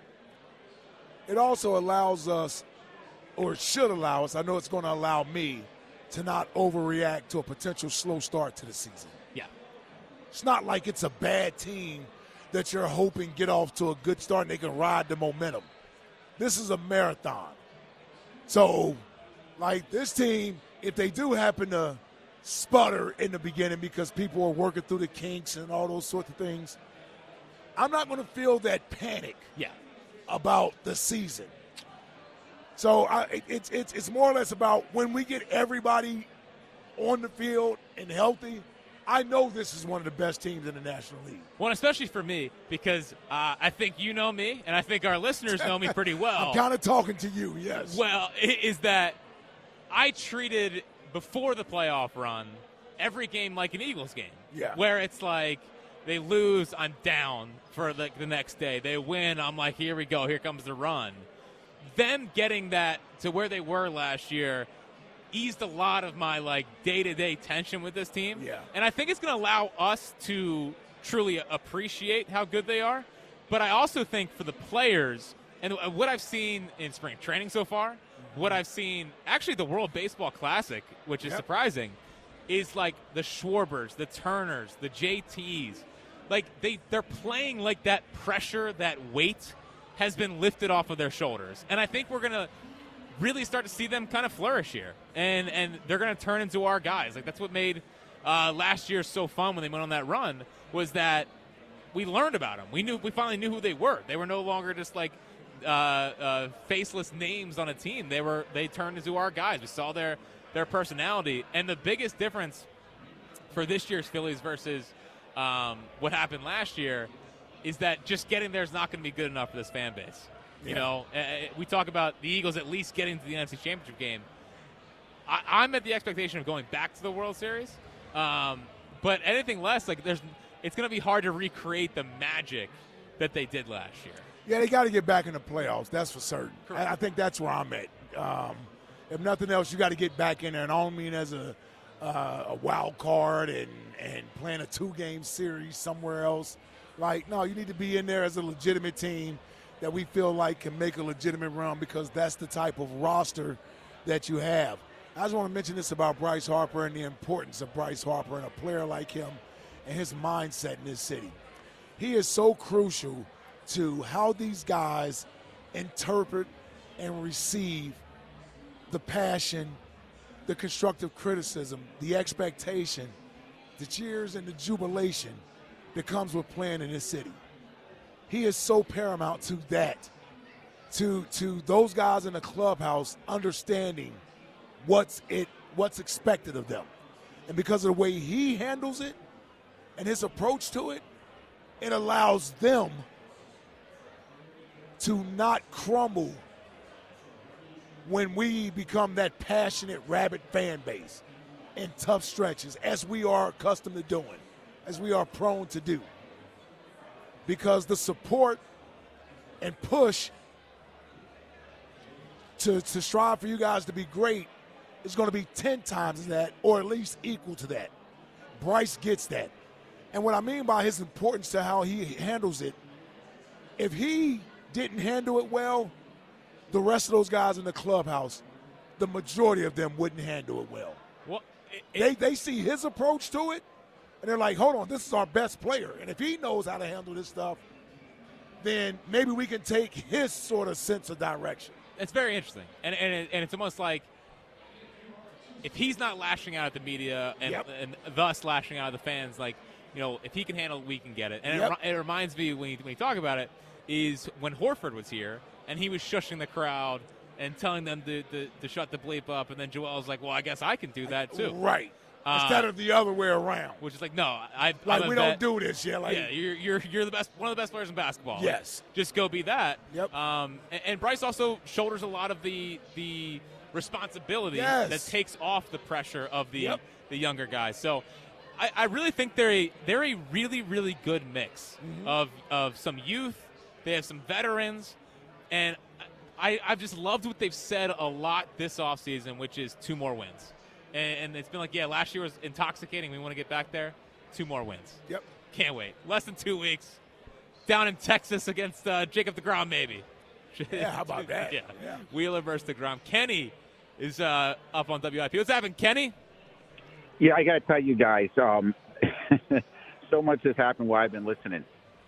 it also allows us, or should allow us, I know it's going to allow me, to not overreact to a potential slow start to the season. Yeah. It's not like it's a bad team that you're hoping get off to a good start and they can ride the momentum. This is a marathon. So, like this team, if they do happen to sputter in the beginning because people are working through the kinks and all those sorts of things, I'm not going to feel that panic yeah. about the season. So I, it, it's it's it's more or less about when we get everybody on the field and healthy, I know this is one of the best teams in the National League. Well, especially for me, because uh, I think you know me, and I think our listeners know me pretty well. I'm kind of talking to you, yes. Well, is that I treated, before the playoff run, every game like an Eagles game. Yeah. Where it's like, they lose, I'm down for the, the next day. They win, I'm like, here we go, here comes the run. Them getting that to where they were last year eased a lot of my like day-to-day tension with this team. Yeah. And I think it's going to allow us to truly appreciate how good they are. But I also think for the players, and what I've seen in spring training so far, what I've seen, actually the World Baseball Classic, which is yep. surprising, is like the Schwarbers, the Turners, the J Ts. Like they, they're playing like that pressure, that weight has been lifted off of their shoulders. And I think we're going to really start to see them kind of flourish here. And and they're going to turn into our guys. Like that's what made uh, last year so fun when they went on that run, was that we learned about them. We knew we finally knew who they were. They were no longer just like uh, uh, faceless names on a team. They were they turned into our guys. We saw their their personality. And the biggest difference for this year's Phillies versus um, what happened last year is that just getting there is not going to be good enough for this fan base. You yeah. know, uh, we talk about the Eagles at least getting to the N F C Championship game. I, I'm at the expectation of going back to the World Series, um, but anything less, like there's, it's going to be hard to recreate the magic that they did last year. Yeah, they got to get back in the playoffs. That's for certain. Correct. I, I think that's where I'm at. Um, if nothing else, you got to get back in there, and I don't mean as a uh, a wild card and and playing a two game series somewhere else. Like, no, you need to be in there as a legitimate team that we feel like can make a legitimate run, because that's the type of roster that you have. I just want to mention this about Bryce Harper and the importance of Bryce Harper and a player like him and his mindset in this city. He is so crucial to how these guys interpret and receive the passion, the constructive criticism, the expectation, the cheers and the jubilation that comes with playing in this city. He is so paramount to that, to to those guys in the clubhouse understanding what's it what's expected of them. And because of the way he handles it and his approach to it, it allows them to not crumble when we become that passionate, rabid fan base in tough stretches, as we are accustomed to doing, as we are prone to do. Because the support and push to, to strive for you guys to be great is going to be ten times that, or at least equal to that. Bryce gets that. And what I mean by his importance to how he handles it, if he didn't handle it well, the rest of those guys in the clubhouse, the majority of them wouldn't handle it well. Well, it, it, they they see his approach to it, and they're like, hold on, this is our best player. And if he knows how to handle this stuff, then maybe we can take his sort of sense of direction. It's very interesting. And and, it, and it's almost like if he's not lashing out at the media and, yep. and thus lashing out at the fans, like, you know, if he can handle it, we can get it. And yep. it, it reminds me, when you, when you talk about it, is when Horford was here and he was shushing the crowd and telling them to, to, to shut the bleep up, and then Joel's like, well, I guess I can do that too. Right. Uh, Instead of the other way around. Which is like, no, I like I'm we don't bet. do this, yeah. Like, yeah, you're you're you're the best, one of the best players in basketball. Yes. Like, just go be that. Yep. Um, and, and Bryce also shoulders a lot of the the responsibility yes. that takes off the pressure of the yep. the younger guys. So I, I really think they're a they're a really really good mix mm-hmm. of of some youth. They have some veterans, and I I've just loved what they've said a lot this offseason, which is two more wins. And, and it's been like, yeah, last year was intoxicating. We want to get back there. Two more wins. Yep. Can't wait. Less than two weeks. Down in Texas against uh, Jacob deGrom, maybe. Yeah, how about that? yeah. yeah. Wheeler versus deGrom. Kenny is uh, up on W I P. What's happening, Kenny? Yeah, I got to tell you guys, um, so much has happened while I've been listening.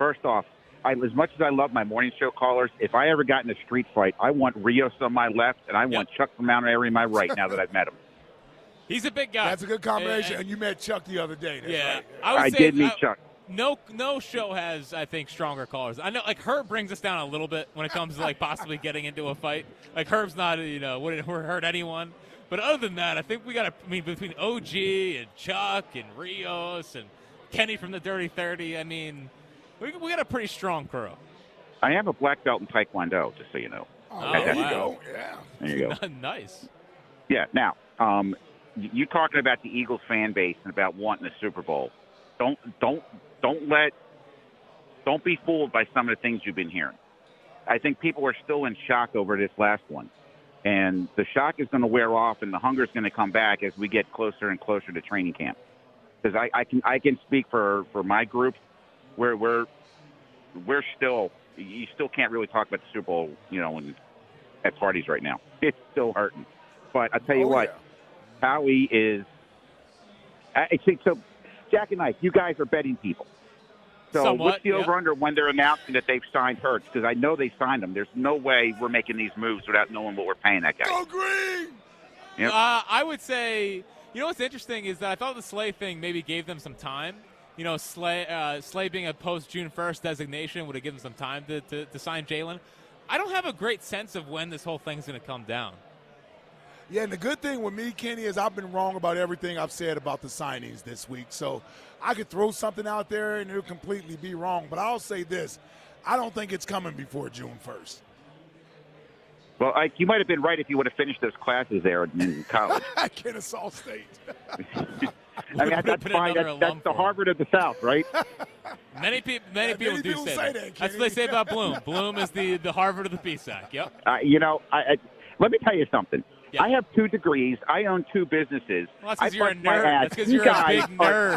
first off, I, as much as I love my morning show callers, if I ever got in a street fight, I want Rios on my left and I want yep. Chuck from Mount Airy on my right now that I've met him. He's a big guy. That's a good combination. And, and you met Chuck the other day. That's yeah, right. I, would I say, did meet I, Chuck. No, no show has, I think, stronger callers. I know, like Herb brings us down a little bit when it comes to like possibly getting into a fight. Like Herb's not, you know, wouldn't hurt anyone. But other than that, I think we got to. I mean, between O G and Chuck and Rios and Kenny from the Dirty thirty, I mean, we we got a pretty strong crew. I am a black belt in Taekwondo, just so you know. Oh, Oh, there you wow. go. Yeah. There you go. Nice. Yeah. Now, um, you talking about the Eagles fan base and about wanting the Super Bowl. Don't don't don't let don't be fooled by some of the things you've been hearing. I think people are still in shock over this last one. And the shock is going to wear off and the hunger is going to come back as we get closer and closer to training camp. Because I, I can I can speak for, for my group. We're we're we're still you still can't really talk about the Super Bowl, you know, in, at parties right now. It's still hurting. But I tell you Oh, what, yeah. Howie is. I think so. Jack and Ike, you guys are betting people. So Somewhat, what's the yeah. over-under when they're announcing that they've signed Hurts? Because I know they signed him. There's no way we're making these moves without knowing what we're paying that guy. Go Green! Yep. Uh, I would say, you know what's interesting is that I thought the Slay thing maybe gave them some time. You know, Slay, uh, Slay being a post-June first designation would have given them some time to, to, to sign Jalen. I don't have a great sense of when this whole thing's going to come down. Yeah, and the good thing with me, Kenny, is I've been wrong about everything I've said about the signings this week. So I could throw something out there and it'll completely be wrong. But I'll say this. I don't think it's coming before June first. Well, Ike, you might have been right if you would have finished those classes there in college. Kennesaw State. I mean, that, that's Put fine. another That's, alum that's the for him. Harvard of the South, right? Many, pe- many Yeah, people many do people say, say that. that, That's what Kenny. they say about Bloom. Bloom is the, the Harvard of the P S A C. Yep. Uh, you know, I, I, let me tell you something. Yeah. I have two degrees. I own two businesses. Well, that's I because you're a bust my nerd. ass. That's because You you're a guys big are- nerd.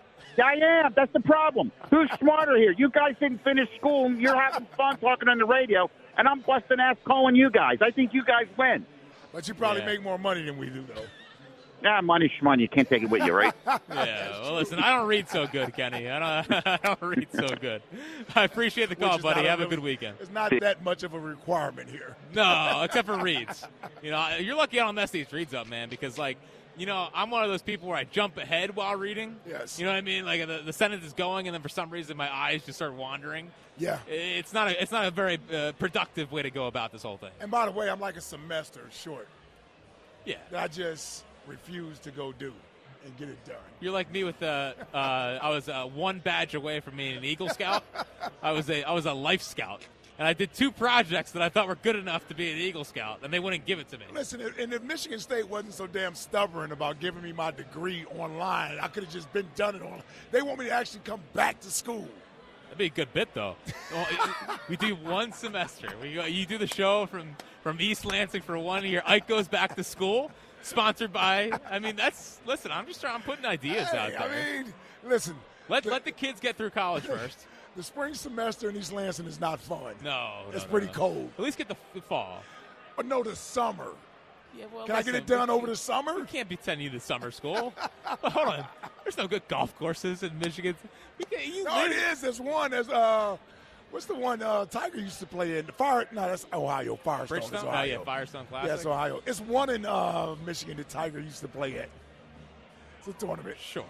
I am. That's the problem. Who's smarter here? You guys didn't finish school. You're having fun talking on the radio, and I'm busting ass calling you guys. I think you guys win. But you probably Yeah. make more money than we do, though. Yeah, money schmoney. You can't take it with you, right? Yeah, well, listen, I don't read so good, Kenny. I don't, I don't read so good. I appreciate the call, Which is buddy. not Have a really- good weekend. It's not that much of a requirement here. No, except for reads. You know, you're lucky I don't mess these reads up, man, because, like, you know, I'm one of those people where I jump ahead while reading. Yes. You know what I mean? Like, the, the sentence is going, and then for some reason my eyes just start wandering. Yeah. It's not a, it's not a very uh, productive way to go about this whole thing. And by the way, I'm like a semester short. Yeah. I just refuse to go do and get it done. You're like me with uh, uh I was uh, one badge away from being an Eagle Scout. I was a I was a Life Scout, and I did two projects that I thought were good enough to be an Eagle Scout, and they wouldn't give it to me. Listen, and if Michigan State wasn't so damn stubborn about giving me my degree online, I could have just been done it online. They want me to actually come back to school. That'd be a good bit, though. Well, we do one semester. We go, you do the show from from East Lansing for one year. Ike goes back to school. Sponsored by. I mean, that's listen. I'm just trying. I'm putting ideas Hey, out there. I mean, listen. let the, let the kids get through college first. The spring semester in East Lansing is not fun. No, It's no, pretty no. cold. At least get the, the fall. But no, the summer. Yeah, well, Can I get listen, it done we- over the summer? We can't be sending you to summer school. Well, hold on. There's no good golf courses in Michigan. We can't, you No, it live- is. There's one. There's uh, what's the one uh, Tiger used to play in? The Fire. No, that's Ohio. Firestone. is Bridgestone? Oh, Ohio. yeah, Firestone Classic. Yeah, it's Ohio. It's one in uh, Michigan that Tiger used to play at. It's a tournament. Sure.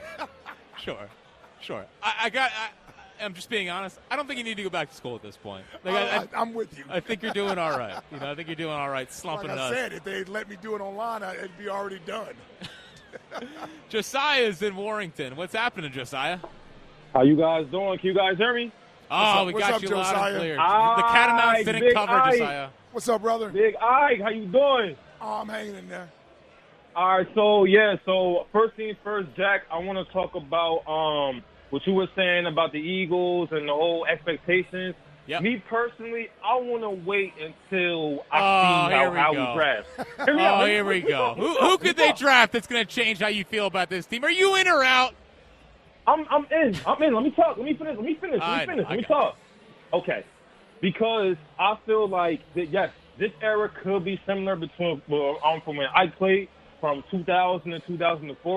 sure. Sure. I, I got. I, I'm just being honest. I don't think you need to go back to school at this point. Like, I, I, I, I'm with you. I think you're doing all right. You know, I think you're doing all right, slumping like I us. said, if they'd let me do it online, I- it'd be already done. Josiah's in Warrington. What's happening, Josiah? How you guys doing? Can you guys hear me? Oh, up- we what's got up, you loud Josiah? and clear. Aye, the Catamounts didn't Big cover, Ike. Josiah. What's up, brother? Big Ike, how you doing? Oh, I'm hanging in there. All right, so yeah, so first things first, Jack, I want to talk about um what you were saying about the Eagles and the whole expectations. Yep. Me personally, I want to wait until I Oh, see here how, we how go. we draft. Here we Oh, go. here we go. Who, who could they draft that's going to change how you feel about this team? Are you in or out? I'm I'm in. I'm in. Let me talk. Let me finish. Let me finish. Let I me know. finish. I Let me got talk. Okay. Because I feel like that, yes, this era could be similar between well, um, from when I played from two thousand to two thousand four-ish.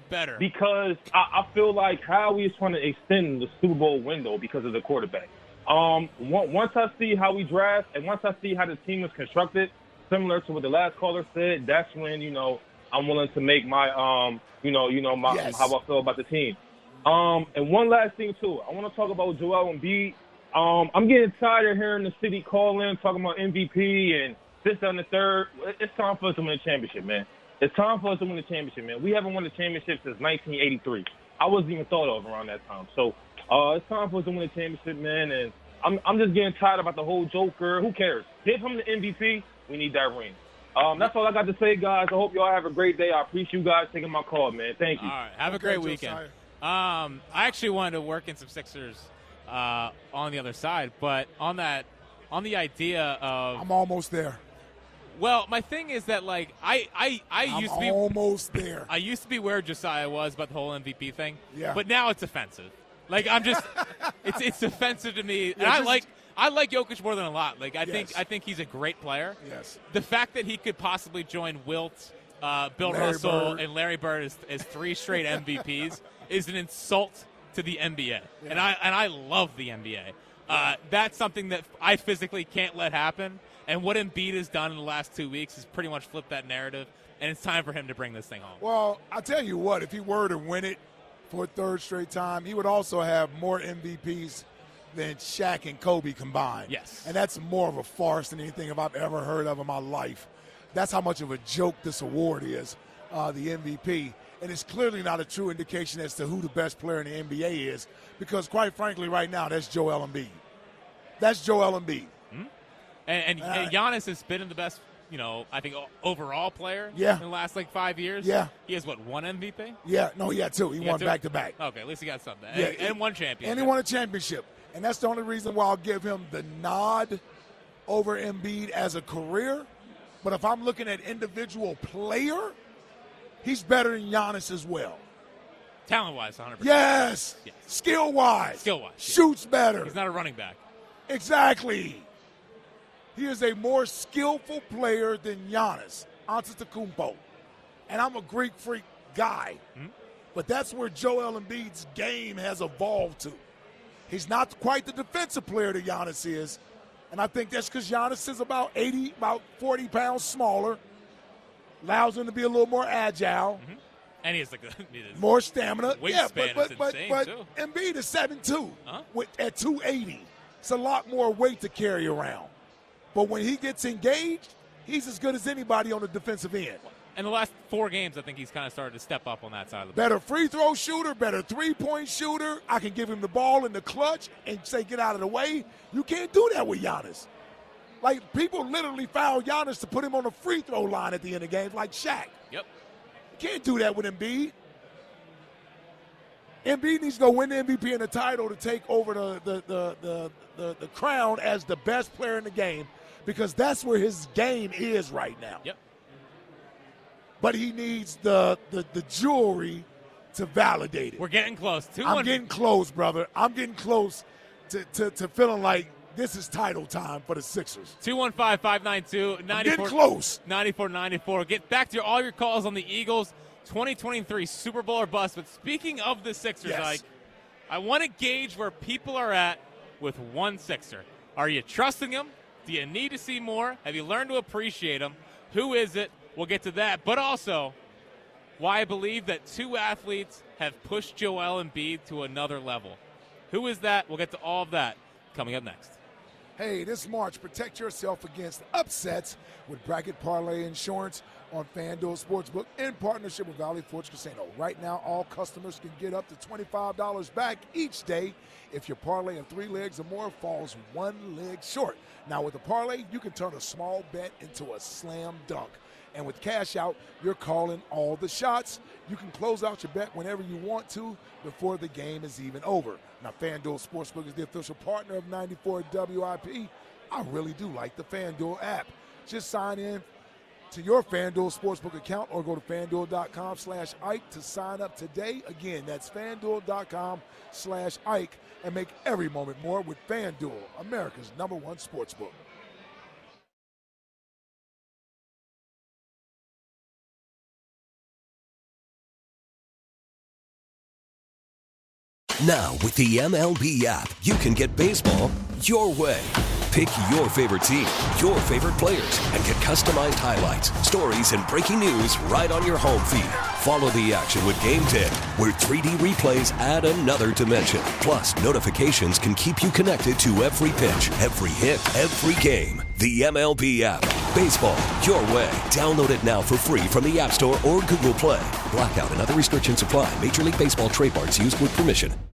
Better. Because I, I feel like Howie is trying to extend the Super Bowl window because of the quarterback. Um, once I see how we draft and once I see how the team is constructed, similar to what the last caller said, that's when, you know, I'm willing to make my, um, you know, you know, my, yes. how I feel about the team. Um, and one last thing, too. I want to talk about Joel Embiid. Um, I'm getting tired of hearing the city call in, talking about M V P and this, that, and the third. It's time for us to win a championship, man. It's time for us to win a championship, man. We haven't won a championship since nineteen eighty-three. I wasn't even thought of around that time. So uh, it's time for us to win a championship, man. And I'm, I'm just getting tired about the whole Joker. Who cares? Give him the M V P. We need that ring. Um, that's all I got to say, guys. I hope y'all have a great day. I appreciate you guys taking my call, man. Thank you. All right. Have a Okay, great weekend. Josiah. Um, I actually wanted to work in some Sixers uh, on the other side, but on that, on the idea of, I'm almost there. well, my thing is that like I I, I I'm used to be almost there. I used to be where Josiah was about the whole M V P thing. Yeah. But now it's offensive. Like I'm just, it's it's offensive to me. And Yeah, I just- like I like Jokic more than a lot. Like I think Yes. I think he's a great player. Yes. The fact that he could possibly join Wilt, uh, Bill Larry Russell, Bird. and Larry Bird as, as three straight M V Ps is an insult to the N B A. And I and I love the N B A. Uh, that's something that I physically can't let happen. And what Embiid has done in the last two weeks is pretty much flipped that narrative. And it's time for him to bring this thing home. Well, I'll tell you what, if he were to win it for a third straight time, he would also have more M V Ps than Shaq and Kobe combined. Yes. And that's more of a farce than anything I've ever heard of in my life. That's how much of a joke this award is, uh, the M V P. And it's clearly not a true indication as to who the best player in the N B A is, because quite frankly, right now, that's Joel Embiid. That's Joel Embiid. And, and, Uh, and Giannis has been the best, you know, I think o- overall player Yeah. in the last like five years. Yeah. He has what, one M V P? Yeah, no, he had two. He, He won had two? back to back. Okay, at least he got something. Yeah, and, and one champion. And he won a championship. And that's the only reason why I'll give him the nod over Embiid as a career. But if I'm looking at individual player, he's better than Giannis as well. Talent-wise, one hundred percent. Yes. Yes. Skill-wise. Skill-wise, yeah. Shoots better. He's not a running back. Exactly. He is a more skillful player than Giannis Antetokounmpo. And I'm a Greek freak guy. Hmm? But that's where Joel Embiid's game has evolved to. He's not quite the defensive player that Giannis is. And I think that's because Giannis is about eighty, about forty pounds smaller. Allows him to be a little more agile, Mm-hmm. And he has like a he has- more stamina. Weight yeah, span but is but insane, but, too. but Embiid is seven two Huh? with at two eighty. It's a lot more weight to carry around. But when he gets engaged, he's as good as anybody on the defensive end. in the last four games, I think he's kind of started to step up on that side of the ball. Better free throw shooter, better three-point shooter. I can give him the ball in the clutch and say, get out of the way. You can't do that with Giannis. Like, people literally foul Giannis to put him on the free throw line at the end of games like Shaq. Yep. You can't do that with Embiid. Embiid needs to go win the M V P and the title to take over the, the, the, the, the, the crown as the best player in the game, because that's where his game is right now. Yep. But he needs the, the, the jewelry to validate it. We're getting close. Two I'm one- getting close, brother. I'm getting close to, to, to feeling like this is title time for the Sixers. two one five, five nine two, I'm nine getting four close. ninety-four ninety-four. Get back to your, all your calls on the Eagles twenty twenty-three Super Bowl or bust. But speaking of the Sixers, Yes. Ike, I want to gauge where people are at with one Sixer. Are you trusting him? Do you need to see more? Have you learned to appreciate him? Who is it? We'll get to that. But also, why I believe that two athletes have pushed Joel Embiid to another level. Who is that? We'll get to all of that coming up next. Hey, this March, protect yourself against upsets with Bracket Parlay Insurance on FanDuel Sportsbook in partnership with Valley Forge Casino. Right now, all customers can get up to twenty-five dollars back each day if your parlay of three legs or more falls one leg short. Now, with a parlay, you can turn a small bet into a slam dunk. And with Cash Out, you're calling all the shots. You can close out your bet whenever you want to before the game is even over. Now, FanDuel Sportsbook is the official partner of ninety-four W I P. I really do like the FanDuel app. Just sign in to your FanDuel Sportsbook account or go to FanDuel.com slash Ike to sign up today. Again, that's FanDuel.com slash Ike, and make every moment more with FanDuel, America's number one sportsbook. Now, with the M L B app, you can get baseball your way. Pick your favorite team, your favorite players, and get customized highlights, stories, and breaking news right on your home feed. Follow the action with Game ten, where three D replays add another dimension. Plus, notifications can keep you connected to every pitch, every hit, every game. The M L B app. Baseball your way. Download it now for free from the App Store or Google Play. Blackout and other restrictions apply. Major League Baseball trademarks used with permission.